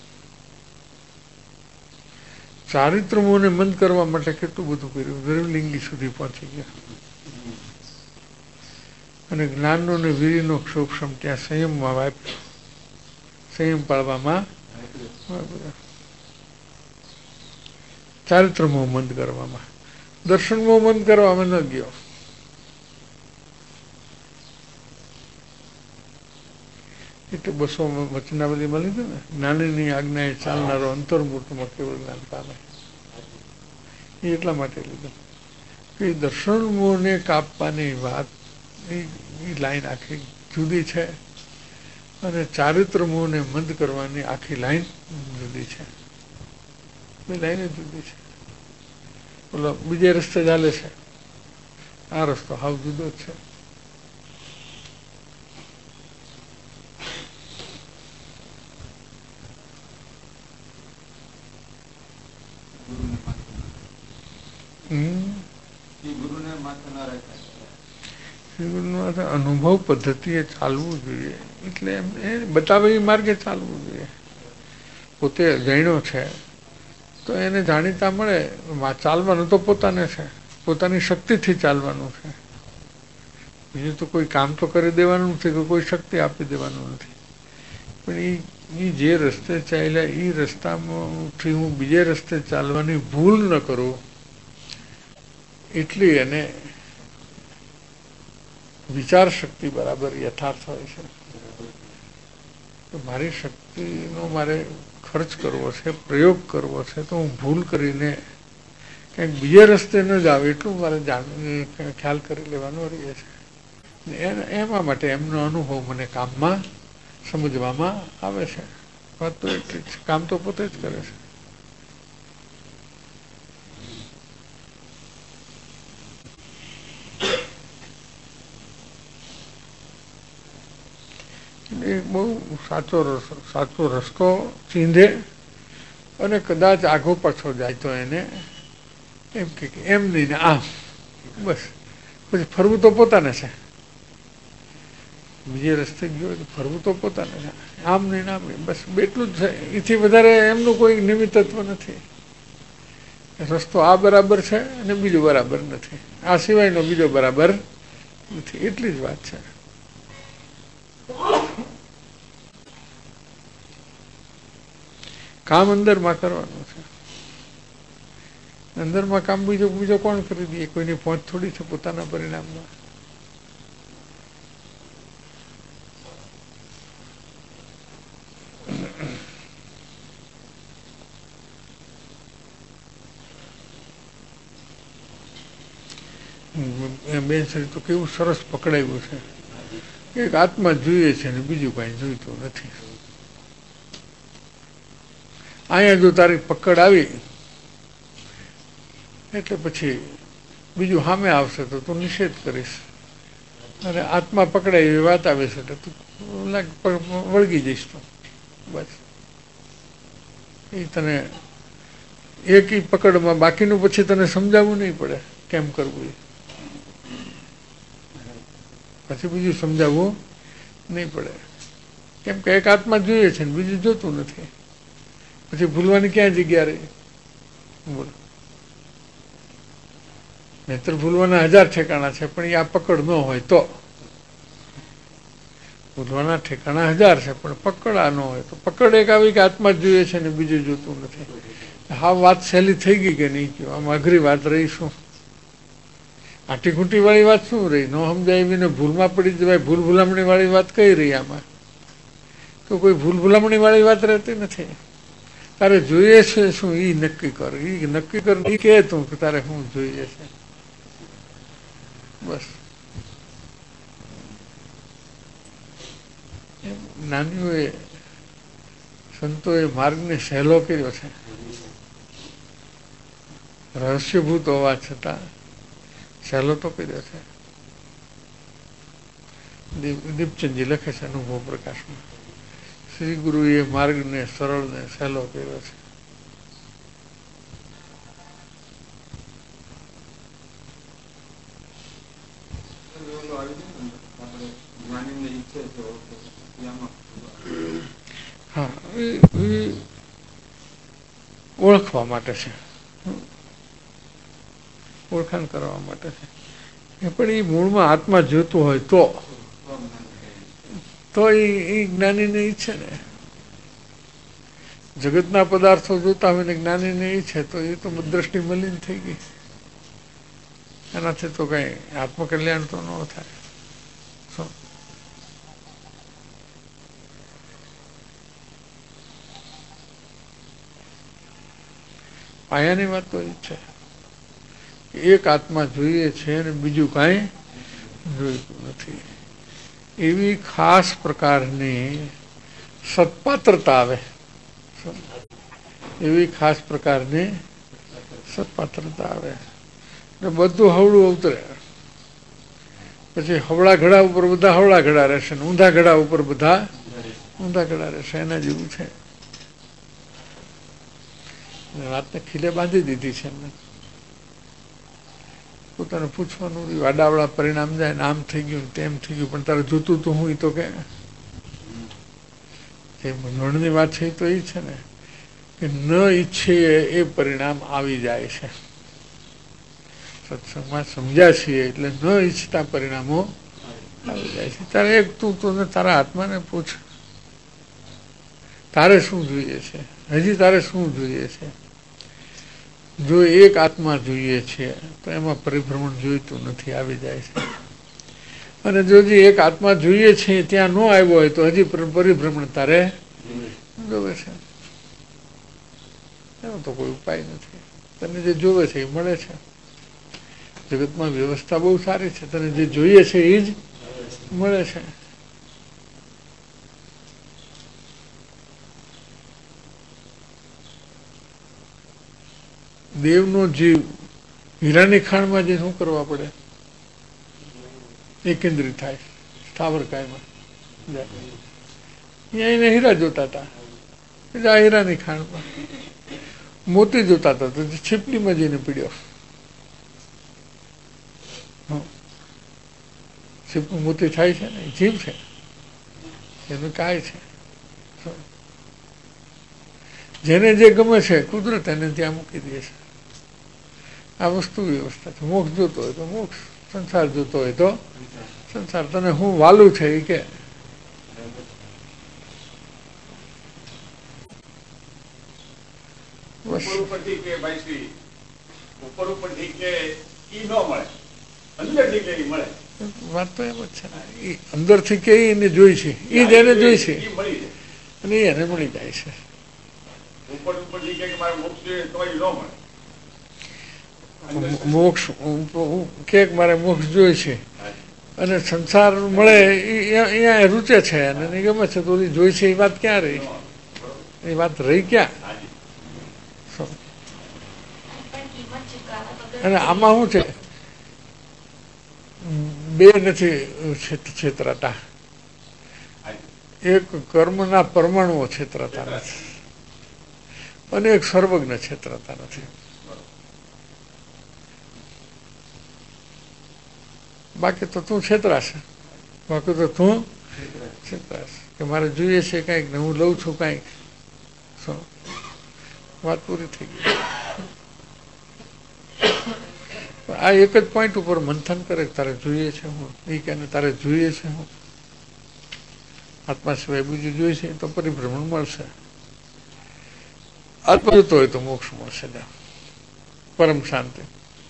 ચારિત્રમોને મંદ કરવા માટે કેટલું બધું કર્યું. દ્રવ્યલિંગી સુધી પહોંચી ગયા અને જ્ઞાનનો ને વીર્યનો ક્ષોભક્ષમ ત્યાં સંયમમાં વાપ્યો. સંયમ પાળવામાં, ચારિત્રમો મંદ કરવામાં, દર્શનમો મંદ કરવામાં ન ગયો. એટલે 200 વચનાવલીમાં લીધું ને, જ્ઞાનીની આજ્ઞાએ ચાલનારો અંતર્મૂર્તમાં કેવળ જ્ઞાન પામે. એ એટલા માટે લીધું કે દર્શનમોને કાપવાની વાત એ લાઈન આખી જુદી છે અને ચારિત્રમોને મંદ કરવાની આખી લાઈન જુદી છે. બે લાઈન જુદી છે. બોલો બીજે રસ્તે ચાલે છે, આ રસ્તો હાવ જુદો જ છે. અનુભવ પદ્ધતિએ ચાલવું જોઈએ. એટલે એ બતાવે માર્ગે ચાલવું જોઈએ. પોતે અજાણ્યો છે તો એને જાણીતા મળે. ચાલવાનું તો પોતાને છે, પોતાની શક્તિથી ચાલવાનું છે. બીજું તો કોઈ કામ તો કરી દેવાનું નથી કે કોઈ શક્તિ આપી દેવાનું નથી. પણ એ જે રસ્તે ચાલ્યા એ રસ્તામાંથી હું બીજે રસ્તે ચાલવાની ભૂલ ન કરું એટલી એને વિચાર શક્તિ બરાબર યથાર્થ હોય છે. તો મારી શક્તિનો મારે ખર્ચ કરવો છે, પ્રયોગ કરવો છે, તો હું ભૂલ કરીને કંઈક બીજે રસ્તે ન જાવ એટલું મારે ખ્યાલ કરી લેવાનો રહે છે. એમાં માટે એમનો અનુભવ મને કામમાં સમજવામાં આવે છે. વાત તો એટલી જ, કામ તો પોતે જ કરે છે. એ બહુ સાચો રસ્તો ચીંધે અને કદાચ આગો પાછો જાય તો એને એમ કે એમ નહીં ને આમ, બસ પછી ફરવું તો પોતાને છે. બીજે રસ્તે ગયો તો ફરવું તો પોતાને છે. આમ નહીં આમ નહીં, બસ એટલું જ છે. એથી વધારે એમનું કોઈ નિમિત્તત્વ નથી. રસ્તો આ બરાબર છે અને બીજો બરાબર નથી, આ સિવાયનો બીજો બરાબર નથી. એટલી જ વાત છે. કામ અંદરમાં કરવાનું છે. અંદરમાં કામ બીજો કોણ કરી દે? કોઈની પહોંચ થોડી છે પોતાના પરિણામમાં. બેન શ્રી તો કેવું સરસ પકડાયું છે. એક આત્મા જોઈએ છે ને બીજું કઈ જોઈતું નથી. અહીંયા જો તારી પકડ આવી એટલે પછી બીજું સામે આવશે તો તું નિષેધ કરીશ. અને આત્મા પકડાય એવી વાત આવે છે એટલે તું વળગી જઈશ. તો બસ એ તને એક પકડમાં બાકીનું પછી તને સમજાવવું નહીં પડે કેમ કરવું. પછી બીજું સમજાવવું નહીં પડે. કેમ કે એક આત્મા જોઈએ છે ને બીજું જોતું નથી, પછી ભૂલવાની ક્યાં જગ્યા રહી? બોલો. નહીતર ભૂલવાના 1000 ઠેકાણા છે, પણ એ આ પકડ ન હોય તો. ભૂલવાના ઠેકાણા 1000 છે, પણ પકડ આ ન હોય તો. પકડ એક આવી કે આત્મા જ જોઈએ છે ને બીજું જોતું નથી. હા, વાત સહેલી થઈ ગઈ કે નહીં? કયો આમ અઘરી વાત રહી શું? આટી ખૂટી વાળી વાત શું રહી? ન સમજાય એવી ને ભૂલમાં પડી જવાય. ભૂલ ભૂલામણી વાળી વાત કઈ રહી આમાં? તો કોઈ ભૂલ ભૂલામણી વાળી વાત રહેતી નથી. તારે જોઈએ છે શું એ નક્કી કર. એ નક્કી કર, એ કહે તું કે તારે શું જોઈએ છે. બસ. જ્ઞાનીઓએ, સંતોએ માર્ગને સહેલો કર્યો છે, રહસ્યભૂત હોવા છતાં સહેલો તો કર્યો છે. દીપચંદજી લખે છે અનુભવ પ્રકાશમાં, શ્રી ગુરુએ માર્ગને સરળ ને સહેલો કર્યો છે. હા, એ ઓળખવા માટે છે, ઓળખાણ કરવા માટે છે. પણ એ મૂળમાં આત્મા જોતું હોય તો એ જ્ઞાનીને ઈચ્છે ને. જગતના પદાર્થો જોતા હોય ને જ્ઞાનીને ઈચ્છે તો એ તો દ્રષ્ટિ મલિન થઈ ગઈ. એનાથી તો કઈ આત્મકલ્યાણ તો ન થાય. પાયાની વાત તો એ છે, એક આત્મા જોઈએ છે અને બીજું કાંઈ જોઈતું નથી. એવી ખાસ પ્રકારની સત્પાત્રતા આવે, એવી ખાસ પ્રકારની સત્પાત્રતા આવે ને બધું હવળું અવતરે. પછી હવળા ઘડા ઉપર બધા હવળા ઘડા રહેશે ને ઊંધા ઘડા ઉપર બધા ઊંધા ઘડા રહેશે. એના જેવું છે. વાતને ખીલે બાંધી દીધી છે એમને. પોતાને પૂછવાનું વાડાવડા પરિણામ જાય ને આમ થઈ ગયું તેમ થઈ ગયું, પણ તારે જોતું તો હું તો કે મૂંઝવણની વાત છે. તો એ છે ને કે ન ઈચ્છે એ પરિણામ આવી જાય છે. સત્સંગમાં સમજ્યા છીએ એટલે ન ઈચ્છતા પરિણામો આવી જાય છે. તારે એક તું તારા આત્માને પૂછ, તારે શું જોઈએ છે? હજી તારે શું જોઈએ છે? જો એક આત્મા જોઈએ છે તો એમાં પરિભ્રમણ જોઈતું નથી, આવી જાય છે. અને જો જે એક આત્મા જોઈએ છે ત્યાં ન આવ્યો હોય તો હજી પરિભ્રમણ તારે જોવે છે. એનો તો કોઈ ઉપાય નથી. તને જે જોવે છે એ મળે છે. જગતમાં વ્યવસ્થા બહુ સારી છે. તને જે જોઈએ છે એ જ મળે છે. દેવનો જીવ હીરાની ખાણમાં જે શું કરવા પડે? એ કેન્દ્રિત થાય સ્થાવર કાયમાં. અહીંયા એને હીરા જોતા હતા, આ હીરાની ખાણમાં. મોતી જોતા હતા તો છીપલીમાં જઈને પીડ્યો. મોતી થાય છે ને, જીવ છે, એનું કાય છે. જેને જે ગમે છે કુદરત એને ત્યાં મૂકી દે છે. આ વસ્તુ વ્યવસ્થા છે. મોક્ષ જોતો હોય તો મોક્ષ, સંસાર જોતો હોય તો સંસાર. તને હું વાલું છે એ કે વાત તો એમ જ છે ને. એ અંદરથી કે એને જોઈ છે, એ જ એને જોઈ છે અને એને મળી જાય છે. મોક્ષ કે મારે મોક્ષ જોઈ છે અને સંસાર મળે અહીંયા રૂચે છે અને ગમે છે તો જોઈ છે. એ વાત ક્યાં રહી? એ વાત રહી ક્યાં? અને આમાં શું છે? બે નથી છેતરાતા. એક કર્મના પરમાણુઓ છેતરાતા નથી અને એક સર્વજ્ઞ છેતરાતા નથી. બાકી તો તું છેતરાશે, બાકી તો તું છેતરાશ કે મારે જોઈએ છે કંઈક ને હું લઉં છું કંઈક, શું વાત પૂરી થઈ ગઈ. આ એક જ પોઈન્ટ ઉપર મંથન કરે તારે જોઈએ છે હું, એ કે તારે જોઈએ છે હું, આત્મા સિવાય બીજું જોઈએ છે તો પરિભ્રમણ મળશે, આત્મા જોતો હોય તો મોક્ષ મળશે, પરમ શાંતિ.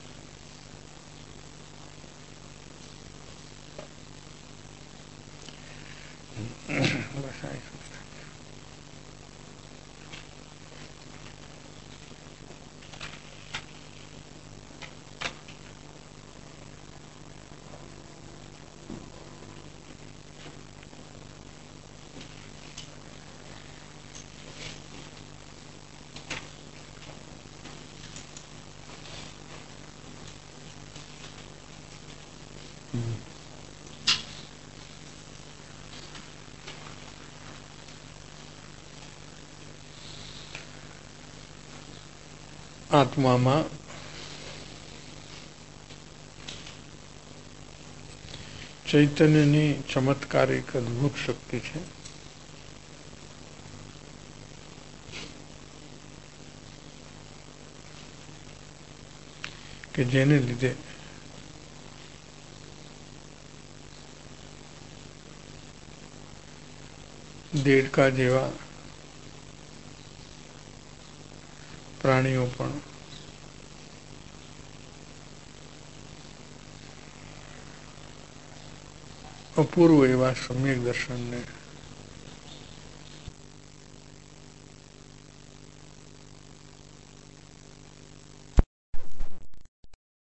આત્મામાં ચૈતન્યની ચમત્કારિક અદભુત શક્તિ છે, કે જેને લીધે દેડકા જેવા પ્રાણીઓ પણ અપૂર્વ એવા સમ્યક દર્શનને